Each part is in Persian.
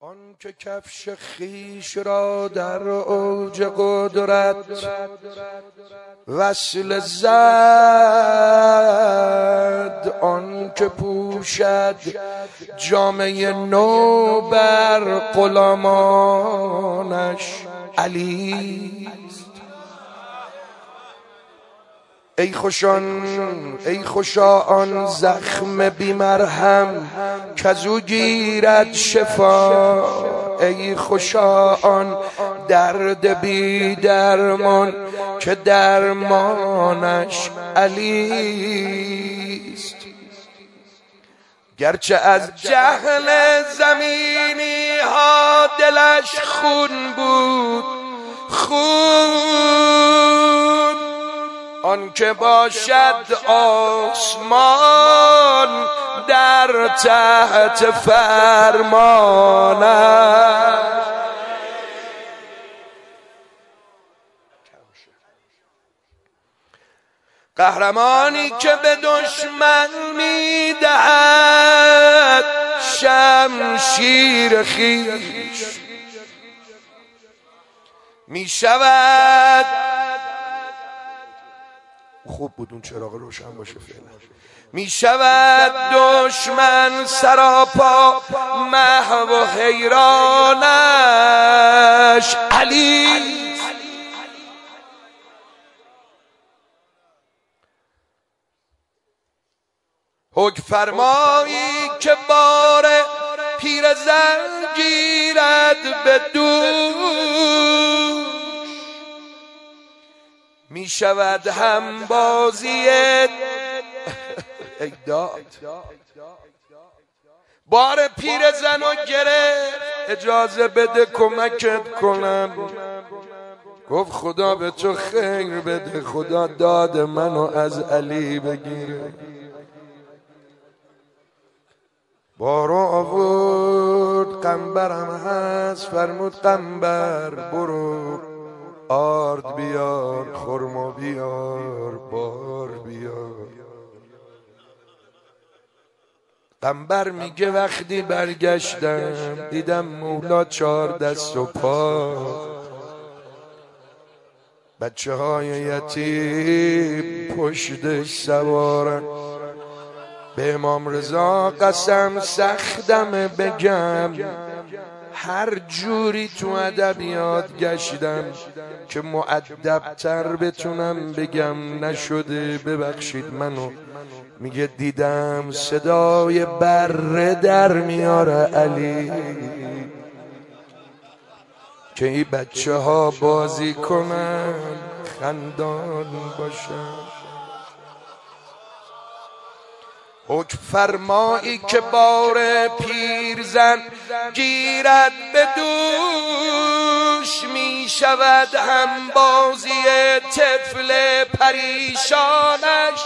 آن که کفش خیش را در اوج قدرت وصل زد، آن که پوشد جامه نو بر غلامانش علی. ای خوشا آن زخم بی مرهم کزو گیرد شفا، ای خوشا آن درد بی درمان که درمانش علیست. گرچه از جهل زمینی ها دلش خون بود، خون آن که باشد آسمان در تحت فرمانش. قهرمانی که به دشمن میدهد شمشیر خویش، میشود خوب بود اون چراغ روشن باشه فعلا. می شود دشمن سراپا محو و حیرانش علی. حکم فرمایی که بار پیرزن گیرد به دوش، می شود هم بازی داد. بار پیرزن و گرفت، اجازه بده کمکت کنم. گفت خدا به تو خیر بده، خدا داد منو از علی بگیره. بارو آورد، قنبرم هست، فرمود قنبر برو آرد بیار، خرما بیار، بار بیار. قنبر میگه وقتی برگشتم دیدم مولا 4 دست و پا، بچه های یتیم پشتش سوارن. به امام رضا قسم سختم بگم، هر جوری تو ادبیات گشتم که مؤدب‌تر بتونم بگم نشده، ببخشید منو. میگه دیدم صدای بره در میاره علی که این بچه ها بازی کنن خندان باشن. حکم فرمایی که بار پیرزن گیرد به دوش، می شود هم بازی طفل پریشانش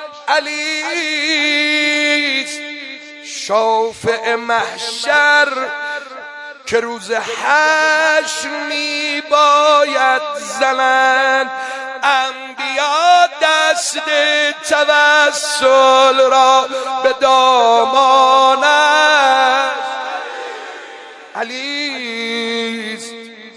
علیست. شافع محشر که روز حشر می باید زنند انبیا دست توسل را به دامانش علیست.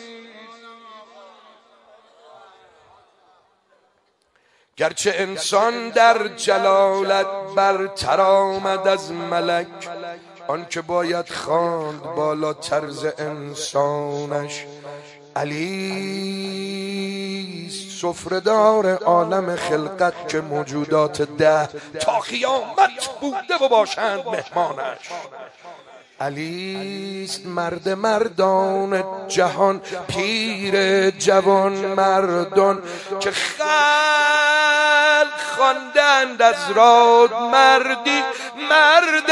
گرچه انسان در جلالت برتر آمد از ملک، آن که باید خواند بالا طرز انسانش علیست. سفره‌دار عالم خلقت که موجودات 10 تا قیامت بوده و باشند مهمانش علیست. مرد مردان جهان، پیر جوان مردان که خلق خواندند از راد مردی، مرد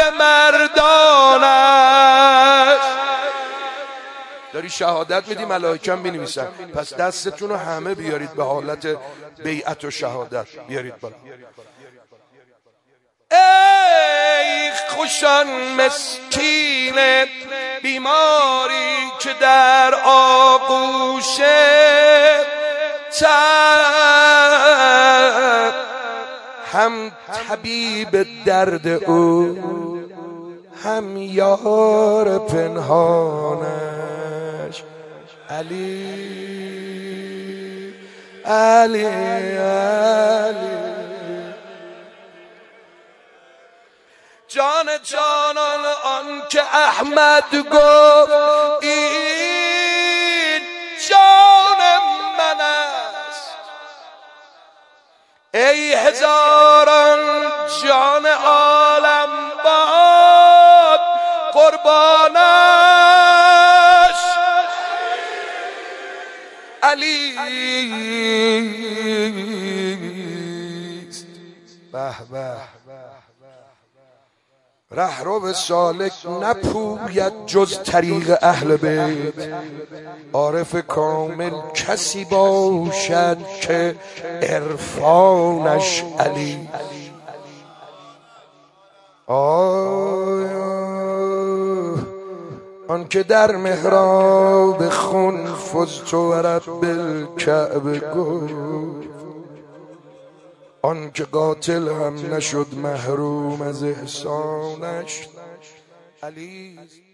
مردانش. داری شهادت میدی ملائکه هم بنویسن، پس دستتون رو همه بیارید به حالت بیعت و شهادت بیارید بالا. ای خوشان مسکین بیماری که در آغوش هم طبیب درد او هم یار پنهانش. علی علی علی جان جانان آن که احمد گفت این جان من است. ای هزاران جان عالم باد قربانش علی است. به به رهرو سالک نپوید جز طریق اهل بیت. عارف کامل کسی باشد که عرفانش علی. آن که در محراب خون فزت و رب الکعبه گفت، آن که قاتل هم نشد محروم از احسانش علی.